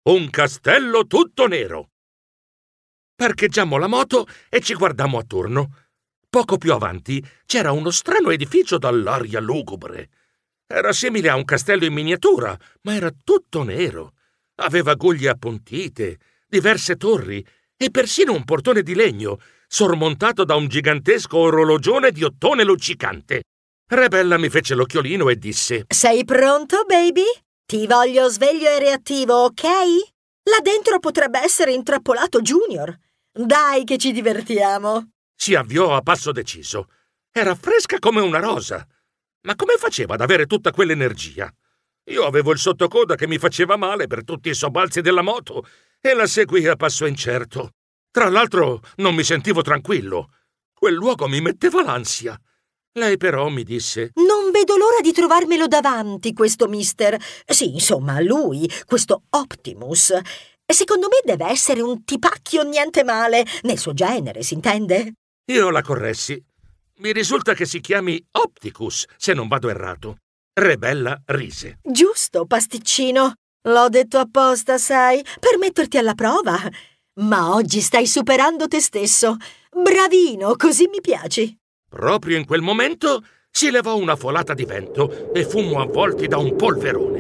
un castello tutto nero. Parcheggiammo la moto e ci guardammo attorno. Poco più avanti c'era uno strano edificio dall'aria lugubre. Era simile a un castello in miniatura, ma era tutto nero. Aveva guglie appuntite, diverse torri e persino un portone di legno, sormontato da un gigantesco orologione di ottone luccicante. Rebella mi fece l'occhiolino e disse: Sei pronto, baby? Ti voglio sveglio e reattivo, ok? Là dentro potrebbe essere intrappolato Junior. Dai che ci divertiamo. Si avviò a passo deciso. Era fresca come una rosa. Ma come faceva ad avere tutta quell'energia? Io avevo il sottocoda che mi faceva male per tutti i sobbalzi della moto e la seguì a passo incerto. Tra l'altro non mi sentivo tranquillo. Quel luogo mi metteva l'ansia. Lei però mi disse: Non vedo l'ora di trovarmelo davanti, questo mister. Sì, insomma, lui, questo Optimus. Secondo me deve essere un tipacchio niente male, nel suo genere, si intende? Io la corressi. Mi risulta che si chiami Opticus, se non vado errato. Rebella rise. Giusto, pasticcino. L'ho detto apposta, sai, per metterti alla prova. Ma oggi stai superando te stesso. Bravino, così mi piaci. Proprio in quel momento si levò una folata di vento e fummo avvolti da un polverone.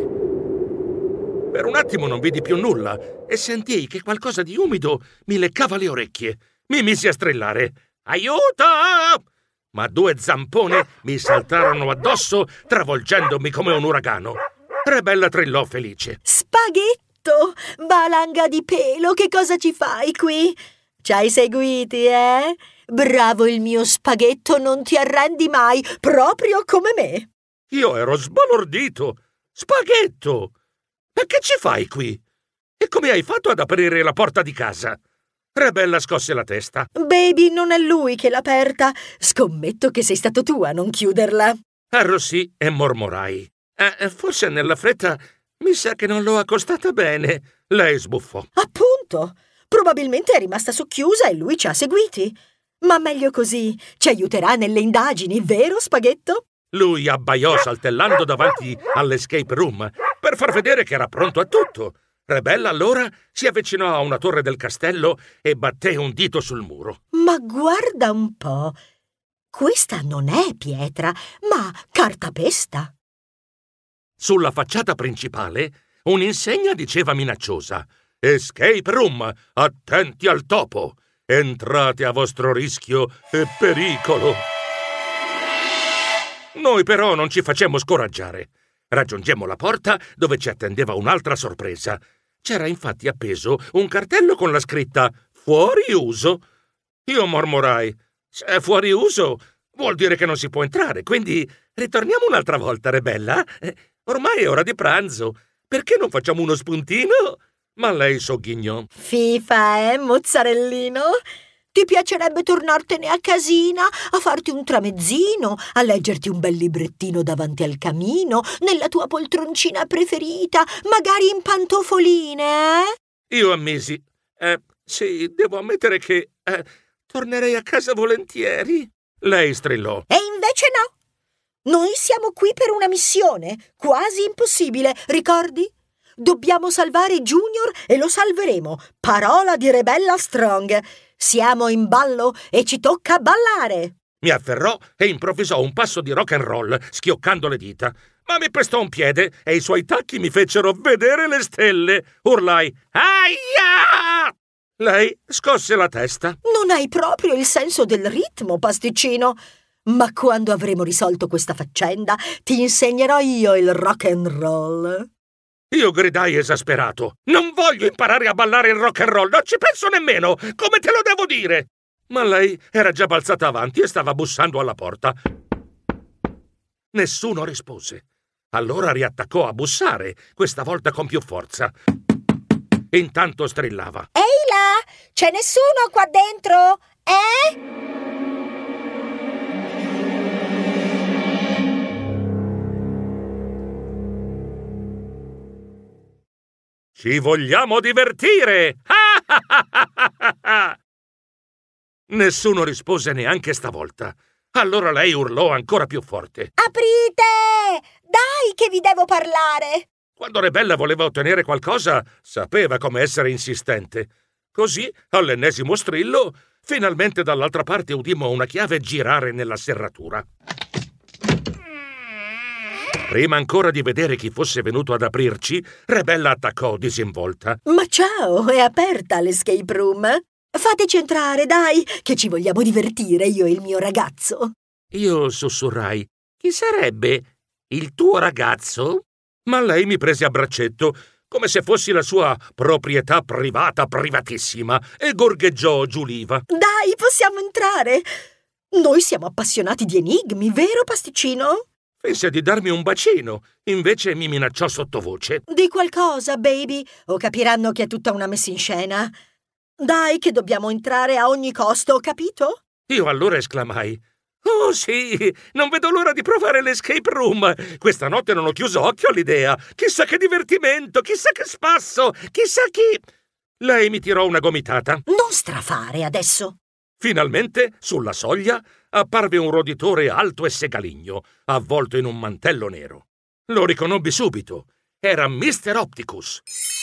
Per un attimo non vidi più nulla e sentii che qualcosa di umido mi leccava le orecchie. Mi misi a strillare: Aiuto! Ma due zampone mi saltarono addosso, travolgendomi come un uragano. Rebella trillò felice. Spaghetto! Valanga di pelo, che cosa ci fai qui? Ci hai seguiti, eh? Bravo il mio spaghetto, non ti arrendi mai, proprio come me. Io ero sbalordito. Spaghetto! Ma che ci fai qui? E come hai fatto ad aprire la porta di casa? Rebella scosse la testa. Baby, non è lui che l'ha aperta. Scommetto che sei stato tu a non chiuderla. Arrossì e mormorai. Forse nella fretta mi sa che non l'ho accostata bene. Lei sbuffò. Appunto. Probabilmente è rimasta socchiusa e lui ci ha seguiti. Ma meglio così. Ci aiuterà nelle indagini, vero, Spaghetto? Lui abbaiò saltellando davanti all'escape room per far vedere che era pronto a tutto. Rebella allora si avvicinò a una torre del castello e batté un dito sul muro. Ma guarda un po'. Questa non è pietra, ma cartapesta. Sulla facciata principale un'insegna diceva minacciosa: Escape room, attenti al topo. Entrate a vostro rischio e pericolo. Noi però non ci facemmo scoraggiare. Raggiungemmo la porta dove ci attendeva un'altra sorpresa. C'era infatti appeso un cartello con la scritta Fuori uso. Io mormorai: se è fuori uso vuol dire che non si può entrare, quindi ritorniamo un'altra volta, Rebella. Ormai è ora di pranzo. Perché non facciamo uno spuntino? Ma lei sogghignò. Fifa, mozzarellino? Ti piacerebbe tornartene a casina, a farti un tramezzino, a leggerti un bel librettino davanti al camino, nella tua poltroncina preferita, magari in pantofoline, eh? Io ammisi. Sì, devo ammettere che tornerei a casa volentieri. Lei strillò. E invece no. Noi siamo qui per una missione, quasi impossibile, ricordi? Dobbiamo salvare Junior e lo salveremo. Parola di Rebella Strong. Siamo in ballo e ci tocca ballare. Mi afferrò e improvvisò un passo di rock and roll, schioccando le dita. Ma mi pestò un piede e i suoi tacchi mi fecero vedere le stelle. Urlai: Aia! Lei scosse la testa. Non hai proprio il senso del ritmo, pasticcino. Ma quando avremo risolto questa faccenda, ti insegnerò io il rock and roll. Io gridai esasperato: Non voglio imparare a ballare il rock and roll, non ci penso nemmeno! Come te lo devo dire? Ma lei era già balzata avanti e stava bussando alla porta. Nessuno rispose. Allora riattaccò a bussare, questa volta con più forza. Intanto strillava: Ehi là! C'è nessuno qua dentro? Eh? Ci vogliamo divertire! Nessuno rispose neanche stavolta. Allora lei urlò ancora più forte: Aprite! Dai che vi devo parlare! Quando Rebella voleva ottenere qualcosa, sapeva come essere insistente. Così, all'ennesimo strillo, finalmente dall'altra parte udimmo una chiave girare nella serratura. Prima ancora di vedere chi fosse venuto ad aprirci, Rebella attaccò disinvolta. Ma ciao, è aperta l'escape room? Fateci entrare, dai, che ci vogliamo divertire io e il mio ragazzo. Io sussurrai: chi sarebbe? Il tuo ragazzo? Ma lei mi prese a braccetto, come se fossi la sua proprietà privata privatissima, e gorgheggiò giù l'IVA. Dai, possiamo entrare! Noi siamo appassionati di enigmi, vero, pasticcino? Pensa di darmi un bacino, invece mi minacciò sottovoce. Di qualcosa, baby, o capiranno che è tutta una messa in scena. Dai, che dobbiamo entrare a ogni costo, capito? Io allora esclamai: oh sì, non vedo l'ora di provare l'escape room. Questa notte non ho chiuso occhio all'idea. Chissà che divertimento, chissà che spasso, chissà chi... Lei mi tirò una gomitata. Non strafare adesso. Finalmente, sulla soglia, apparve un roditore alto e segaligno, avvolto in un mantello nero. Lo riconobbi subito. Era Mr. Opticus.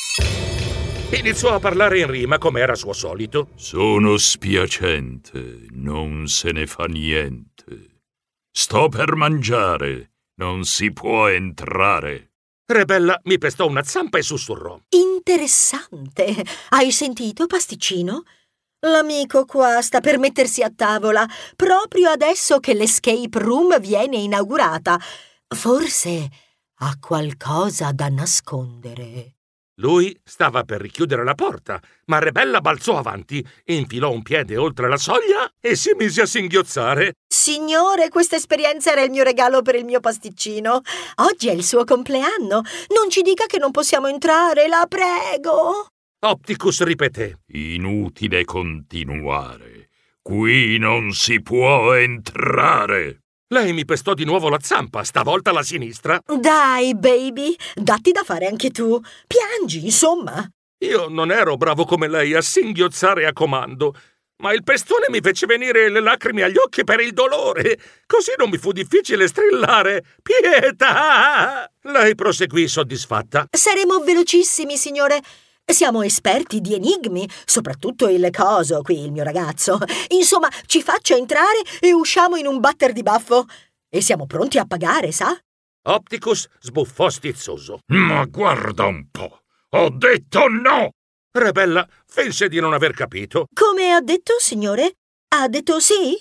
Iniziò a parlare in rima, come era suo solito. Sono spiacente, non se ne fa niente. Sto per mangiare, non si può entrare. Rebella mi pestò una zampa e sussurrò: Interessante. Hai sentito, pasticcino? L'amico qua sta per mettersi a tavola, proprio adesso che l'escape room viene inaugurata. Forse ha qualcosa da nascondere. Lui stava per richiudere la porta, ma Rebella balzò avanti, infilò un piede oltre la soglia e si mise a singhiozzare. Signore, questa esperienza era il mio regalo per il mio pasticcino. Oggi è il suo compleanno. Non ci dica che non possiamo entrare, la prego. Opticus ripeté: Inutile continuare. Qui non si può entrare. Lei mi pestò di nuovo la zampa, stavolta la sinistra. Dai, baby, datti da fare anche tu. Piangi, insomma. Io non ero bravo come lei a singhiozzare a comando, ma il pestone mi fece venire le lacrime agli occhi per il dolore. Così non mi fu difficile strillare: pietà! Lei proseguì soddisfatta. Saremo velocissimi, signore. Siamo esperti di enigmi, soprattutto il coso qui, il mio ragazzo. Insomma, ci faccia entrare e usciamo in un batter di baffo. E siamo pronti a pagare, sa? Opticus sbuffò stizzoso. Ma guarda un po', ho detto no! Rebella finse di non aver capito. Come ha detto, signore? Ha detto sì?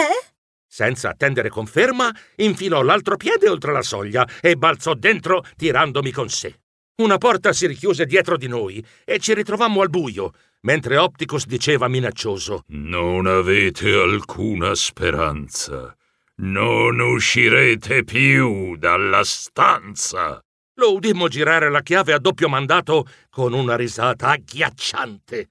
Senza attendere conferma, infilò l'altro piede oltre la soglia e balzò dentro tirandomi con sé. Una porta si richiuse dietro di noi e ci ritrovammo al buio, mentre Opticus diceva minaccioso: Non avete alcuna speranza. Non uscirete più dalla stanza. Lo udimmo girare la chiave a doppio mandato con una risata agghiacciante.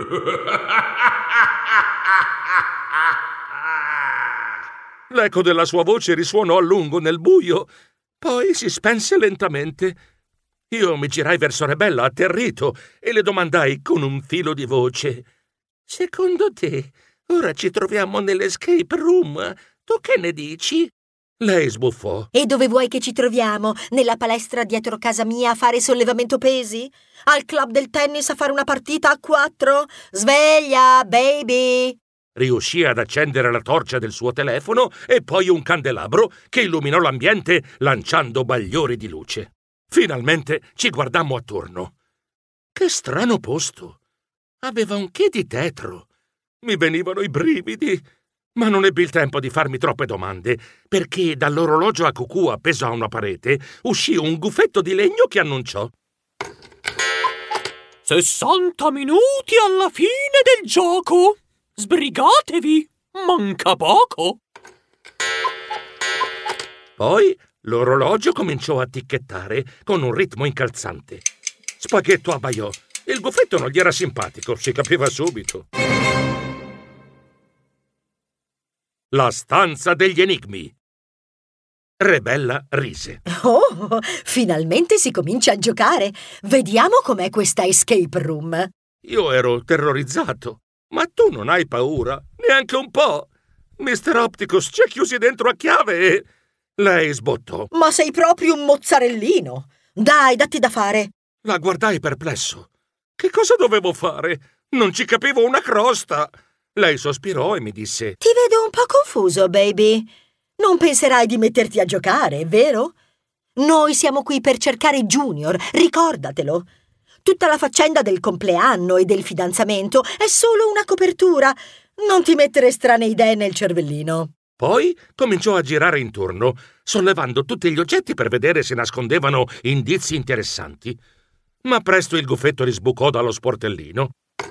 L'eco della sua voce risuonò a lungo nel buio, poi si spense lentamente. Io mi girai verso Rebella atterrito e le domandai con un filo di voce: secondo te, ora ci troviamo nell'escape room? Tu che ne dici? Lei sbuffò. E dove vuoi che ci troviamo? Nella palestra dietro casa mia a fare sollevamento pesi? Al club del tennis a fare una partita a 4? Sveglia, baby! Riuscì ad accendere la torcia del suo telefono e poi un candelabro che illuminò l'ambiente lanciando bagliori di luce. Finalmente ci guardammo attorno. Che strano posto! Aveva un che di tetro. Mi venivano i brividi, ma non ebbi il tempo di farmi troppe domande, perché dall'orologio a cucù appeso a una parete uscì un gufetto di legno che annunciò: 60 minuti alla fine del gioco! Sbrigatevi! Manca poco! Poi l'orologio cominciò a ticchettare con un ritmo incalzante. Spaghetto abbaiò. Il gufetto non gli era simpatico, si capiva subito. La stanza degli enigmi. Rebella rise. Oh, finalmente si comincia a giocare. Vediamo com'è questa escape room. Io ero terrorizzato. Ma tu non hai paura? Neanche un po'? Mr. Opticus ci ha chiusi dentro a chiave e... Lei sbottò. Ma sei proprio un mozzarellino. Dai, datti da fare. La guardai perplesso. Che cosa dovevo fare? Non ci capivo una crosta. Lei sospirò e mi disse: Ti vedo un po' confuso, baby. Non penserai di metterti a giocare, vero? Noi siamo qui per cercare Junior, ricordatelo. Tutta la faccenda del compleanno e del fidanzamento è solo una copertura. Non ti mettere strane idee nel cervellino. Poi cominciò a girare intorno, sollevando tutti gli oggetti per vedere se nascondevano indizi interessanti. Ma presto il gufetto risbucò dallo sportellino.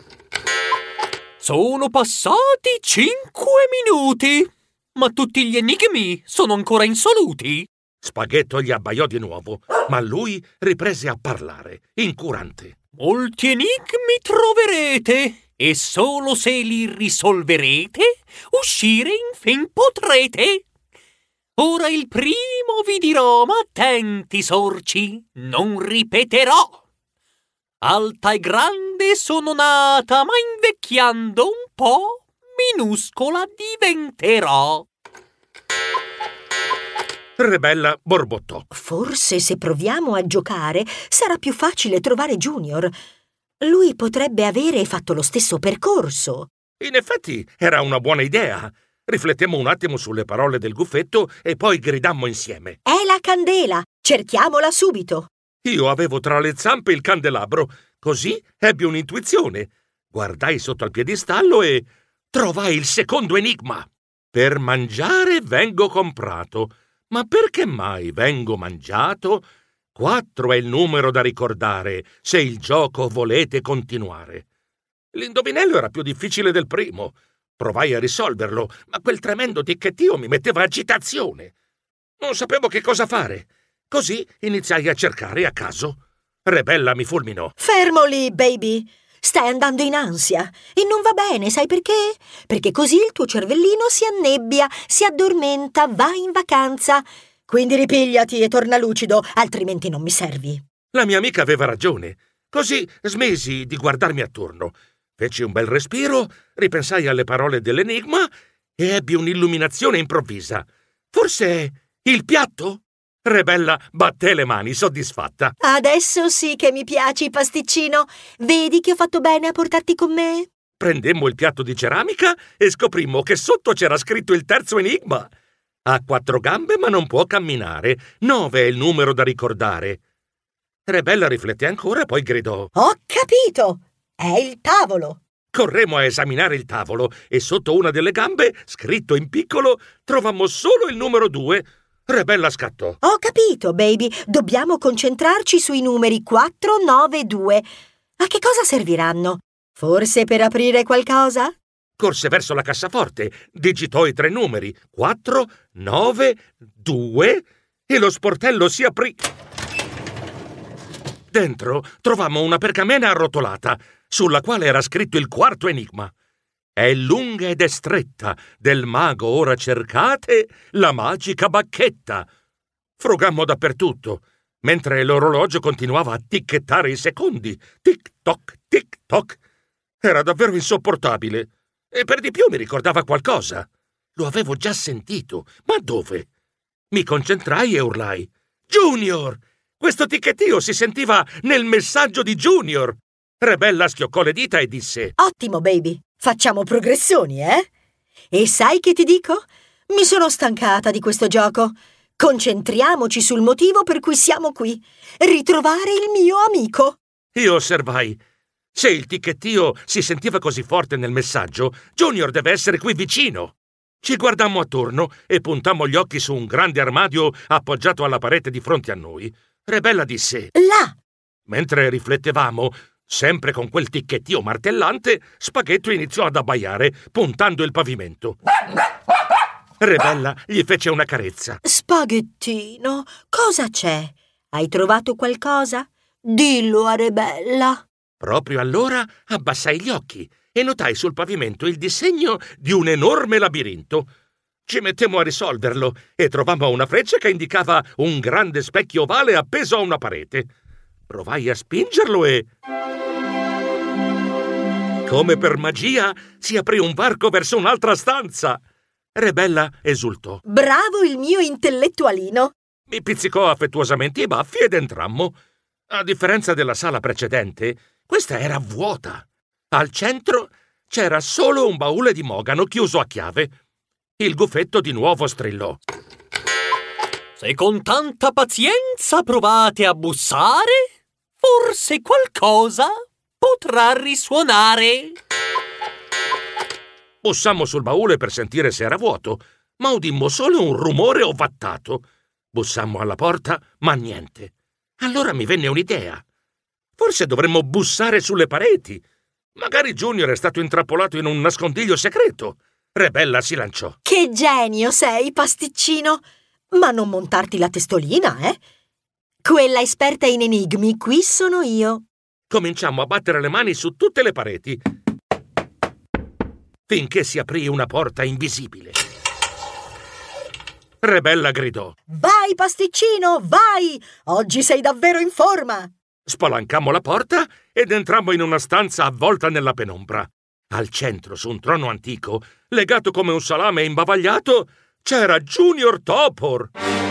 Sono passati 5 minuti, ma tutti gli enigmi sono ancora insoluti. Spaghetto gli abbaiò di nuovo, ma lui riprese a parlare, incurante. Molti enigmi troverete, e solo se li risolverete, uscire in fin potrete. Ora il primo vi dirò, ma attenti sorci, non ripeterò. Alta e grande sono nata, ma invecchiando un po', minuscola diventerò. Rebella borbottò. Forse se proviamo a giocare sarà più facile trovare Junior. Lui potrebbe avere fatto lo stesso percorso. In effetti era una buona idea. Riflettemmo un attimo sulle parole del gufetto e poi gridammo insieme. È la candela! Cerchiamola subito! Io avevo tra le zampe il candelabro, così ebbi un'intuizione. Guardai sotto al piedistallo e trovai il secondo enigma. Per mangiare vengo comprato, ma perché mai vengo mangiato? 4 è il numero da ricordare, se il gioco volete continuare. L'indovinello era più difficile del primo. Provai a risolverlo, ma quel tremendo ticchettio mi metteva agitazione. Non sapevo che cosa fare. Così iniziai a cercare a caso. Rebella mi fulminò. Fermo lì, baby! Stai andando in ansia e non va bene, sai perché? Perché così il tuo cervellino si annebbia, si addormenta, va in vacanza. Quindi ripigliati e torna lucido, altrimenti non mi servi. La mia amica aveva ragione. Così smisi di guardarmi attorno. Feci un bel respiro, ripensai alle parole dell'enigma e ebbi un'illuminazione improvvisa. Forse il piatto? Rebella batté le mani, soddisfatta. Adesso sì che mi piaci, pasticcino. Vedi che ho fatto bene a portarti con me? Prendemmo il piatto di ceramica e scoprimmo che sotto c'era scritto il terzo enigma. Ha 4 gambe ma non può camminare. 9 è il numero da ricordare. Rebella rifletté ancora e poi gridò. Ho capito! È il tavolo! Corremmo a esaminare il tavolo e sotto una delle gambe, scritto in piccolo, trovammo solo il numero 2. Rebella scattò. Ho capito, baby. Dobbiamo concentrarci sui numeri 4, 9 e 2. A che cosa serviranno? Forse per aprire qualcosa? Corse verso la cassaforte, digitò i 3 numeri, 4, 9, 2, e lo sportello si aprì. Dentro trovammo una pergamena arrotolata, sulla quale era scritto il quarto enigma. È lunga ed è stretta, del mago ora cercate la magica bacchetta. Frugammo dappertutto, mentre l'orologio continuava a ticchettare i secondi. Tic-toc, tic-toc. Era davvero insopportabile. E per di più mi ricordava qualcosa. Lo avevo già sentito, ma dove? Mi concentrai e urlai. Junior! Questo ticchettio si sentiva nel messaggio di Junior! Rebella schioccò le dita e disse: Ottimo, baby. Facciamo progressioni, eh? E sai che ti dico? Mi sono stancata di questo gioco. Concentriamoci sul motivo per cui siamo qui. Ritrovare il mio amico. Io osservai. Se il ticchettio si sentiva così forte nel messaggio, Junior deve essere qui vicino. Ci guardammo attorno e puntammo gli occhi su un grande armadio appoggiato alla parete di fronte a noi. Rebella disse: Là! Mentre riflettevamo, sempre con quel ticchettio martellante, Spaghetto iniziò ad abbaiare, puntando il pavimento. Rebella gli fece una carezza. Spaghettino, cosa c'è? Hai trovato qualcosa? Dillo a Rebella. Proprio allora abbassai gli occhi e notai sul pavimento il disegno di un enorme labirinto. Ci mettemmo a risolverlo e trovammo una freccia che indicava un grande specchio ovale appeso a una parete. Provai a spingerlo e... come per magia, si aprì un varco verso un'altra stanza. Rebella esultò. Bravo il mio intellettualino. Mi pizzicò affettuosamente i baffi ed entrammo. A differenza della sala precedente, questa era vuota. Al centro c'era solo un baule di mogano chiuso a chiave. Il gufetto di nuovo strillò. Se con tanta pazienza provate a bussare, forse qualcosa potrà risuonare. Bussammo sul baule per sentire se era vuoto, ma udimmo solo un rumore ovattato. Bussammo alla porta, ma niente. Allora mi venne un'idea. Forse dovremmo bussare sulle pareti. Magari Junior è stato intrappolato in un nascondiglio segreto. Rebella si lanciò. Che genio sei, pasticcino! Ma non montarti la testolina, eh? Quella esperta in enigmi, qui sono io. Cominciammo a battere le mani su tutte le pareti, finché si aprì una porta invisibile. Rebella gridò. Vai, pasticcino, vai! Oggi sei davvero in forma! Spalancammo la porta ed entrammo in una stanza avvolta nella penombra. Al centro, su un trono antico, legato come un salame imbavagliato, c'era Junior Topor.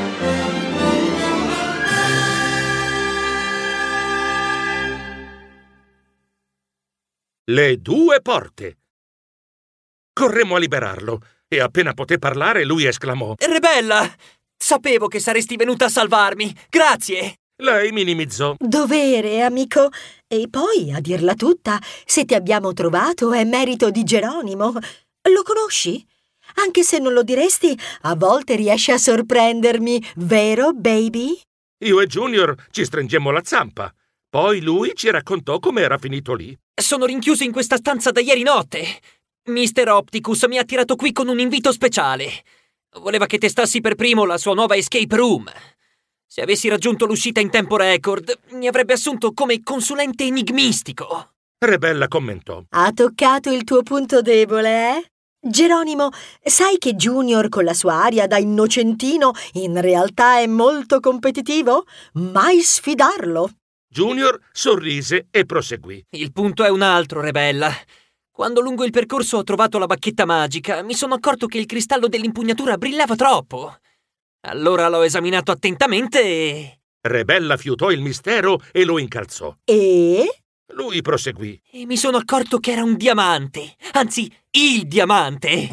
Le due porte. Corremmo a liberarlo e appena poté parlare lui esclamò: Rebella! Sapevo che saresti venuta a salvarmi. Grazie! Lei minimizzò. Dovere, amico. E poi, a dirla tutta, se ti abbiamo trovato è merito di Geronimo. Lo conosci? Anche se non lo diresti, a volte riesce a sorprendermi, vero, baby? Io e Junior ci stringemmo la zampa. Poi lui ci raccontò come era finito lì. Sono rinchiuso in questa stanza da ieri notte. Mr. Opticus mi ha tirato qui con un invito speciale. Voleva che testassi per primo la sua nuova escape room. Se avessi raggiunto l'uscita in tempo record, mi avrebbe assunto come consulente enigmistico. Rebella commentò. Ha toccato il tuo punto debole, eh? Geronimo, sai che Junior con la sua aria da innocentino in realtà è molto competitivo? Mai sfidarlo! Junior sorrise e proseguì. Il punto è un altro, Rebella. Quando lungo il percorso ho trovato la bacchetta magica, mi sono accorto che il cristallo dell'impugnatura brillava troppo. Allora l'ho esaminato attentamente e... Rebella fiutò il mistero e lo incalzò. E? Lui proseguì. E mi sono accorto che era un diamante. Anzi, il diamante.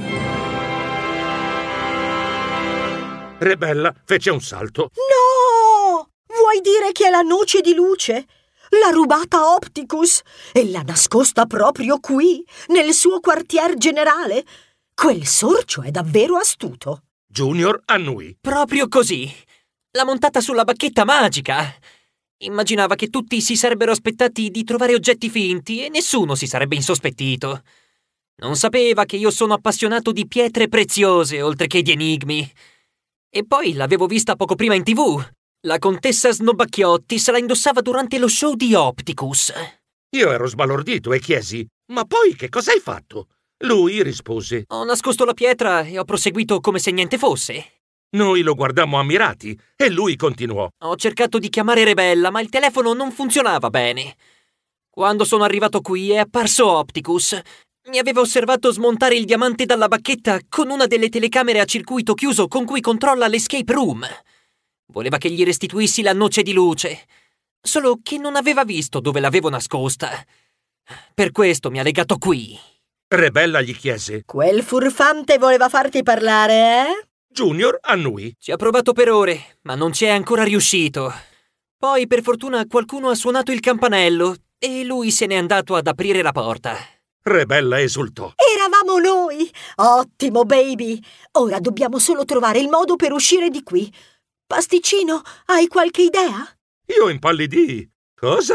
Rebella fece un salto. No! Vuoi dire che è la noce di luce? L'ha rubata a Opticus e l'ha nascosta proprio qui, nel suo quartier generale? Quel sorcio è davvero astuto. Junior annui. Proprio così. L'ha montata sulla bacchetta magica. Immaginava che tutti si sarebbero aspettati di trovare oggetti finti e nessuno si sarebbe insospettito. Non sapeva che io sono appassionato di pietre preziose, oltre che di enigmi. E poi l'avevo vista poco prima in TV. La contessa Snobacchiotti se la indossava durante lo show di Opticus. Io ero sbalordito e chiesi: ma poi che cosa hai fatto? Lui rispose: Ho nascosto la pietra e ho proseguito come se niente fosse. Noi lo guardammo ammirati e lui continuò: Ho cercato di chiamare Rebella, ma il telefono non funzionava bene. Quando sono arrivato qui è apparso Opticus. Mi aveva osservato smontare il diamante dalla bacchetta con una delle telecamere a circuito chiuso con cui controlla l'escape room. Voleva che gli restituissi la noce di luce, solo che non aveva visto dove l'avevo nascosta. Per questo mi ha legato qui. Rebella gli chiese: Quel furfante voleva farti parlare, eh? Junior annui. Ci ha provato per ore, ma non ci è ancora riuscito. Poi, per fortuna, qualcuno ha suonato il campanello e lui se n'è andato ad aprire la porta. Rebella esultò. Eravamo noi! Ottimo, baby! Ora dobbiamo solo trovare il modo per uscire di qui. Pasticcino, hai qualche idea? Io impallidii. Cosa?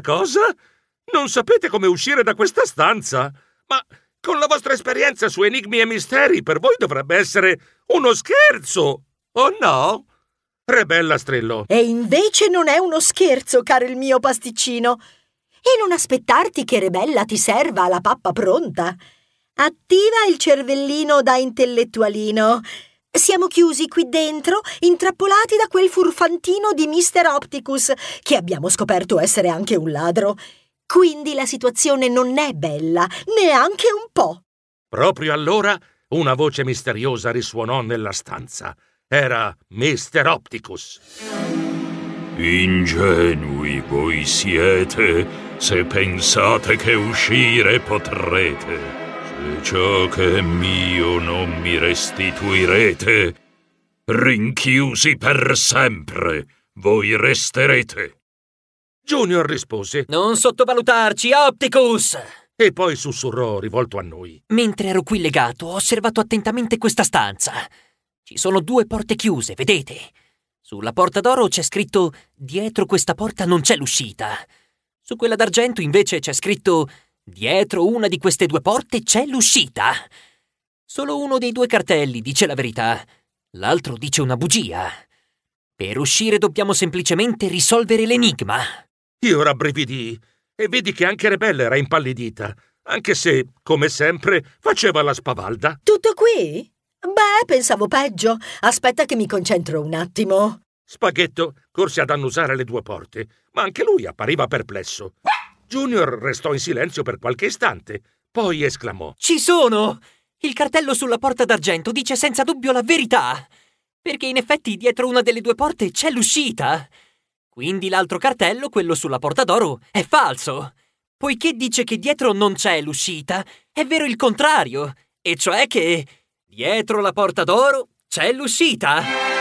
Non sapete come uscire da questa stanza? Ma con la vostra esperienza su enigmi e misteri, per voi dovrebbe essere uno scherzo, o no? Rebella strillò. E invece non è uno scherzo, caro il mio pasticcino. E non aspettarti che Rebella ti serva alla pappa pronta. Attiva il cervellino da intellettualino. Siamo chiusi qui dentro, intrappolati da quel furfantino di Mr. Opticus, che abbiamo scoperto essere anche un ladro. Quindi la situazione non è bella, neanche un po'. Proprio allora una voce misteriosa risuonò nella stanza. Era Mr. Opticus. Ingenui voi siete, se pensate che uscire potrete. Se ciò che è mio non mi restituirete, rinchiusi per sempre, voi resterete. Junior rispose: Non sottovalutarci, Opticus! E poi sussurrò rivolto a noi: Mentre ero qui legato, ho osservato attentamente questa stanza. Ci sono 2 porte chiuse, vedete? Sulla porta d'oro c'è scritto «Dietro questa porta non c'è l'uscita». Su quella d'argento invece c'è scritto «Dietro una di queste 2 porte c'è l'uscita». Solo uno dei 2 cartelli dice la verità, l'altro dice una bugia. Per uscire dobbiamo semplicemente risolvere l'enigma. Io rabbrividii e vidi che anche Rebella era impallidita, anche se, come sempre, faceva la spavalda. Tutto qui? Beh, pensavo peggio. Aspetta che mi concentro un attimo. Spaghetto corse ad annusare le 2 porte, ma anche lui appariva perplesso. Junior restò in silenzio per qualche istante, poi esclamò: Ci sono! Il cartello sulla porta d'argento dice senza dubbio la verità, perché in effetti dietro una delle 2 porte c'è l'uscita. Quindi l'altro cartello, quello sulla porta d'oro, è falso. Poiché dice che dietro non c'è l'uscita, è vero il contrario, e cioè che dietro la porta d'oro c'è l'uscita.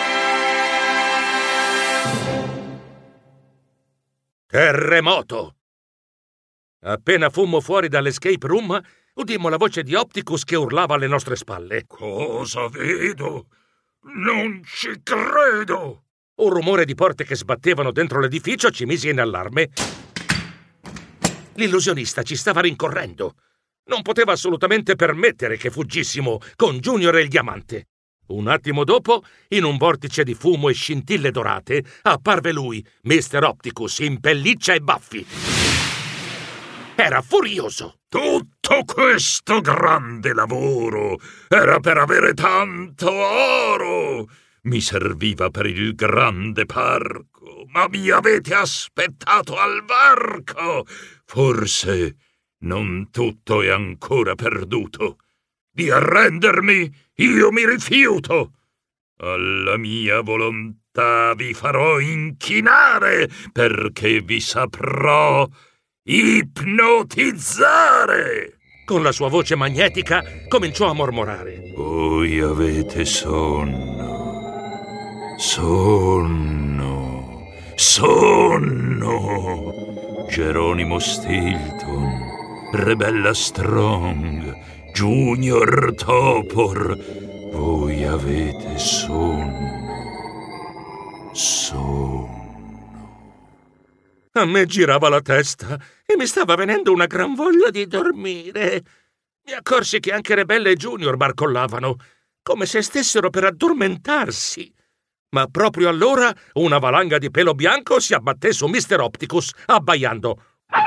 Terremoto! Appena fummo fuori dall'escape room, udimmo la voce di Opticus che urlava alle nostre spalle. Cosa vedo? Non ci credo! Un rumore di porte che sbattevano dentro l'edificio ci mise in allarme. L'illusionista ci stava rincorrendo. Non poteva assolutamente permettere che fuggissimo con Junior e il diamante. Un attimo dopo, in un vortice di fumo e scintille dorate, apparve lui, Mr. Opticus, in pelliccia e baffi. Era furioso. Tutto questo grande lavoro era per avere tanto oro. Mi serviva per il grande parco, ma mi avete aspettato al varco. Forse non tutto è ancora perduto. Di arrendermi io mi rifiuto. Alla mia volontà vi farò inchinare, perché vi saprò ipnotizzare. Con la sua voce magnetica cominciò a mormorare. Voi avete sonno. Geronimo Stilton, Rebella Strong, Junior Topor, voi avete sonno. A me girava la testa e mi stava venendo una gran voglia di dormire. Mi accorsi che anche Rebella e Junior barcollavano, come se stessero per addormentarsi. Ma proprio allora una valanga di pelo bianco si abbatté su Mr. Opticus, abbaiando.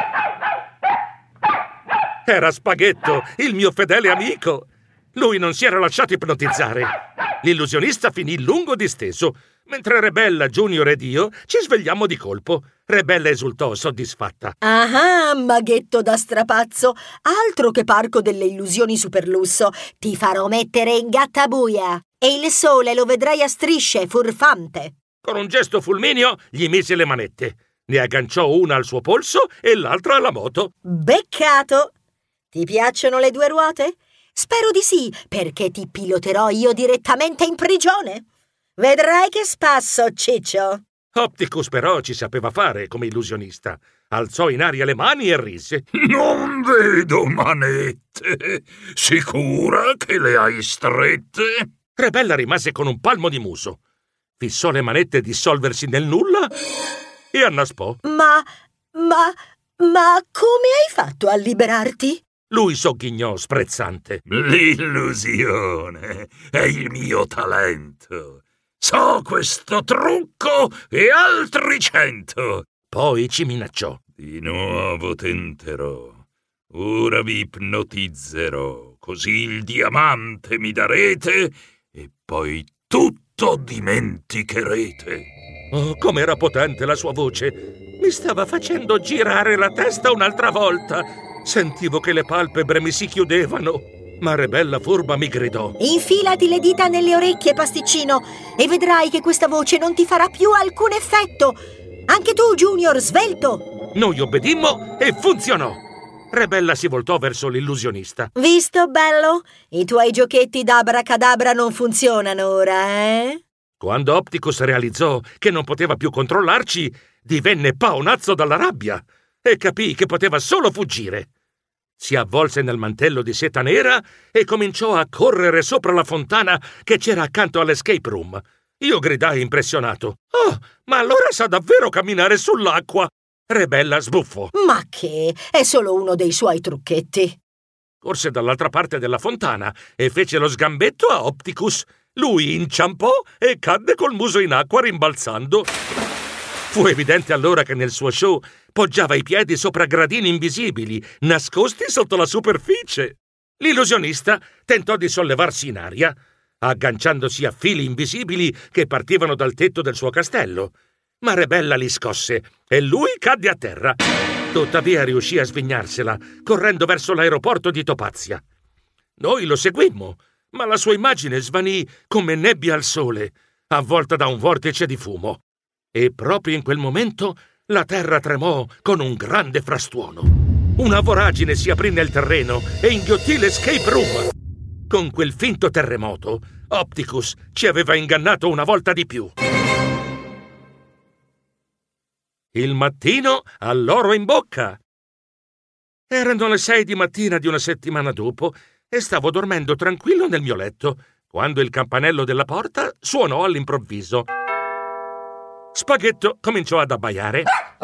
Era Spaghetto, il mio fedele amico. Lui non si era lasciato ipnotizzare. L'illusionista finì lungo disteso, mentre Rebella, Junior ed io ci svegliammo di colpo. Rebella esultò soddisfatta. Ah, maghetto da strapazzo! Altro che parco delle illusioni superlusso! Ti farò mettere in gattabuia! E il sole lo vedrai a strisce, furfante! Con un gesto fulmineo gli mise le manette. Ne agganciò una al suo polso e l'altra alla moto. Beccato! Ti piacciono le 2 ruote? Spero di sì, perché ti piloterò io direttamente in prigione. Vedrai che spasso, ciccio! Opticus però ci sapeva fare come illusionista. Alzò in aria le mani e rise. Non vedo manette. Sicura che le hai strette? Rebella rimase con un palmo di muso. Fissò le manette dissolversi nel nulla e annaspò. Ma come hai fatto a liberarti? Lui sogghignò sprezzante. L'illusione è il mio talento. So questo trucco e altri 100. Poi ci minacciò. Di nuovo tenterò. Ora vi ipnotizzerò, così il diamante mi darete e poi tutto dimenticherete. Oh, com'era potente la sua voce! Mi stava facendo girare la testa un'altra volta. Sentivo che le palpebre mi si chiudevano. Ma Rebella furba mi gridò: Infilati le dita nelle orecchie, pasticcino, e vedrai che questa voce non ti farà più alcun effetto. Anche tu, Junior, svelto! Noi obbedimmo e funzionò. Rebella si voltò verso l'illusionista. Visto, bello? I tuoi giochetti d'abracadabra non funzionano ora, eh? Quando Opticus realizzò che non poteva più controllarci, divenne paonazzo dalla rabbia e capì che poteva solo fuggire. Si avvolse nel mantello di seta nera e cominciò a correre sopra la fontana che c'era accanto all'escape room. Io gridai impressionato: «Oh, ma allora sa davvero camminare sull'acqua!» Rebella sbuffò. Ma che? È solo uno dei suoi trucchetti. Corse dall'altra parte della fontana e fece lo sgambetto a Opticus. Lui inciampò e cadde col muso in acqua rimbalzando. Fu evidente allora che nel suo show poggiava i piedi sopra gradini invisibili, nascosti sotto la superficie. L'illusionista tentò di sollevarsi in aria, agganciandosi a fili invisibili che partivano dal tetto del suo castello. Ma Rebella li scosse e lui cadde a terra. Tuttavia riuscì a svignarsela, correndo verso l'aeroporto di Topazia. Noi lo seguimmo, ma la sua immagine svanì come nebbia al sole, avvolta da un vortice di fumo. E proprio in quel momento la terra tremò con un grande frastuono. Una voragine si aprì nel terreno e inghiottì l'escape room. Con quel finto terremoto, Opticus ci aveva ingannato una volta di più. Il mattino all'oro in bocca. Erano le 6 di mattina di una settimana dopo e stavo dormendo tranquillo nel mio letto quando il campanello della porta suonò all'improvviso. Spaghetto cominciò ad abbaiare.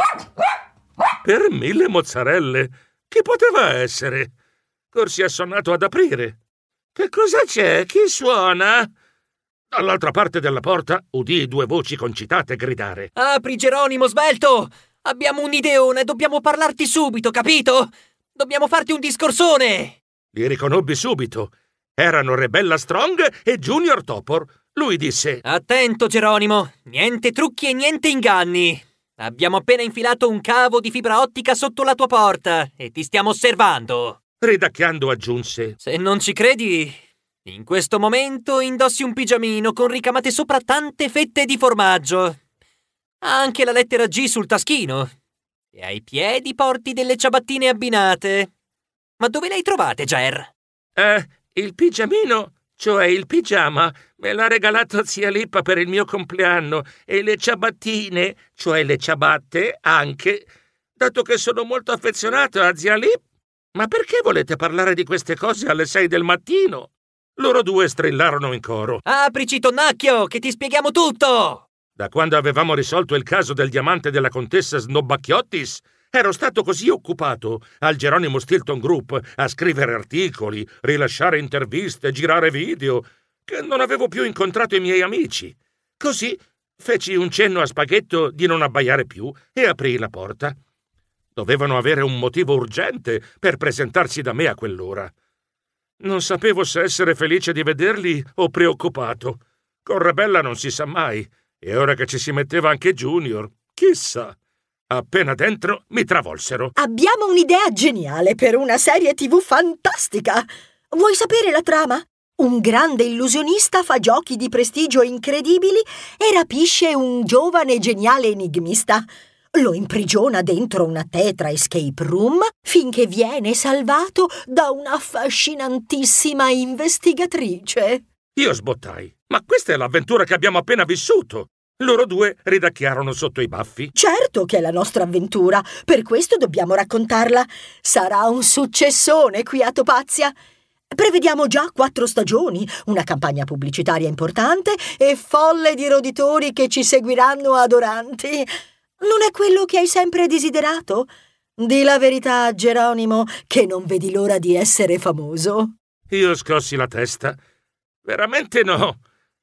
Per 1000 mozzarelle! Chi poteva essere? Corsi assonnato ad aprire. Che cosa c'è? Chi suona? Dall'altra parte della porta udii 2 voci concitate gridare. Apri, Geronimo, svelto! Abbiamo un'ideona e dobbiamo parlarti subito, capito? Dobbiamo farti un discorsone! Li riconobbi subito. Erano Rebella Strong e Junior Topor. Lui disse: Attento, Geronimo! Niente trucchi e niente inganni! Abbiamo appena infilato un cavo di fibra ottica sotto la tua porta e ti stiamo osservando! Ridacchiando aggiunse: Se non ci credi, in questo momento indossi un pigiamino con ricamate sopra tante fette di formaggio. Ha anche la lettera G sul taschino. E ai piedi porti delle ciabattine abbinate. Ma dove le hai trovate, Ger? Il pigiamino, cioè il pigiama, me l'ha regalato zia Lippa per il mio compleanno e le ciabattine, cioè le ciabatte, anche, dato che sono molto affezionato a zia Lippa. Ma perché volete parlare di queste cose alle 6 del mattino? Loro 2 strillarono in coro. Aprici, tonnacchio, che ti spieghiamo tutto! Da quando avevamo risolto il caso del diamante della contessa Snobacchiottis, ero stato così occupato al Geronimo Stilton Group a scrivere articoli, rilasciare interviste, girare video, che non avevo più incontrato i miei amici. Così feci un cenno a Spaghetto di non abbaiare più e aprii la porta. Dovevano avere un motivo urgente per presentarsi da me a quell'ora. Non sapevo se essere felice di vederli o preoccupato. Con Rebella non si sa mai, e ora che ci si metteva anche Junior, chissà. Appena dentro mi travolsero. Abbiamo un'idea geniale per una serie TV fantastica. Vuoi sapere la trama? Un grande illusionista fa giochi di prestigio incredibili e rapisce un giovane geniale enigmista. Lo imprigiona dentro una tetra escape room finché viene salvato da una affascinantissima investigatrice. Io sbottai. Ma questa è l'avventura che abbiamo appena vissuto. Loro 2 ridacchiarono sotto i baffi. Certo che è la nostra avventura, per questo dobbiamo raccontarla. Sarà un successone qui a Topazia. Prevediamo già 4 stagioni, una campagna pubblicitaria importante e folle di roditori che ci seguiranno adoranti. Non è quello che hai sempre desiderato? Di la verità, Geronimo, che non vedi l'ora di essere famoso. Io scossi la testa. Veramente no.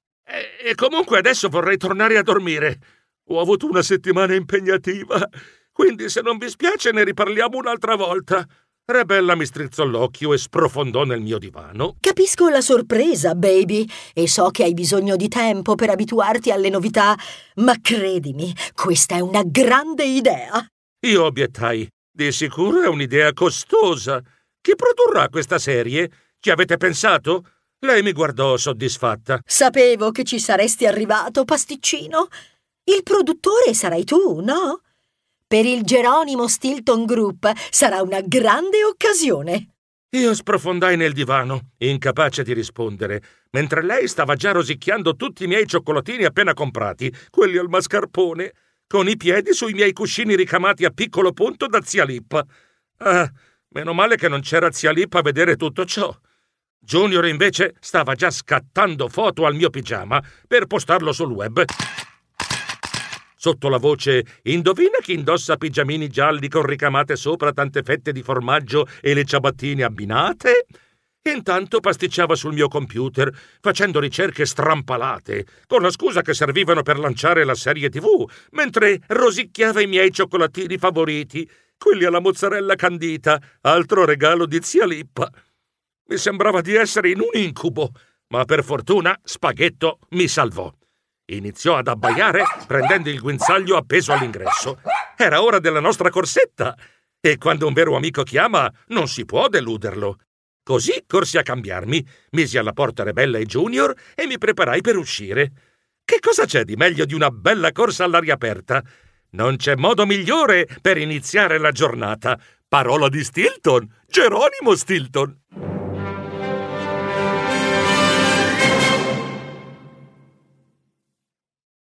E comunque adesso vorrei tornare a dormire. Ho avuto una settimana impegnativa, quindi se non vi spiace ne riparliamo un'altra volta. Rebella mi strizzò l'occhio e sprofondò nel mio divano. Capisco la sorpresa, baby, e so che hai bisogno di tempo per abituarti alle novità, ma credimi, questa è una grande idea. Io obiettai. Di sicuro è un'idea costosa. Chi produrrà questa serie? Ci avete pensato? Lei mi guardò soddisfatta. Sapevo che ci saresti arrivato, pasticcino. Il produttore sarai tu, no? Per il Geronimo Stilton Group sarà una grande occasione. Io sprofondai nel divano, incapace di rispondere, mentre lei stava già rosicchiando tutti i miei cioccolatini appena comprati, quelli al mascarpone, con i piedi sui miei cuscini ricamati a piccolo punto da zia Lippa. Ah, meno male che non c'era zia Lippa a vedere tutto ciò. Junior invece stava già scattando foto al mio pigiama per postarlo sul web. Sotto la voce «Indovina chi indossa pigiamini gialli con ricamate sopra tante fette di formaggio e le ciabattine abbinate?» Intanto pasticciava sul mio computer, facendo ricerche strampalate, con la scusa che servivano per lanciare la serie TV, mentre rosicchiava i miei cioccolatini favoriti, quelli alla mozzarella candita, altro regalo di zia Lippa. Mi sembrava di essere in un incubo, ma per fortuna Spaghetto mi salvò. Iniziò ad abbaiare prendendo il guinzaglio appeso all'ingresso. Era ora della nostra corsetta e quando un vero amico chiama non si può deluderlo. Così corsi a cambiarmi, misi alla porta Rebella e Junior e mi preparai per uscire. Che cosa c'è di meglio di una bella corsa all'aria aperta? Non c'è modo migliore per iniziare la giornata. Parola di Stilton, Geronimo Stilton.